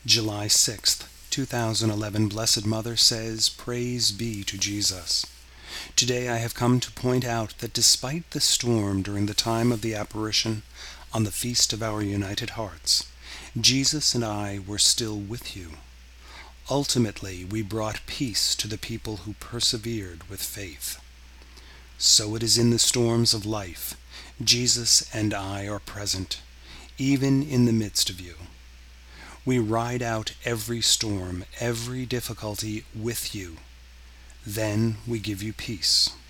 July 6th, 2011, Blessed Mother says, Praise be to Jesus. Today I have come to point out that despite the storm during the time of the apparition on the Feast of Our United Hearts, Jesus and I were still with you. Ultimately, we brought peace to the people who persevered with faith. So it is in the storms of life. Jesus and I are present, even in the midst of you. We ride out every storm, every difficulty with you. Then we give you peace.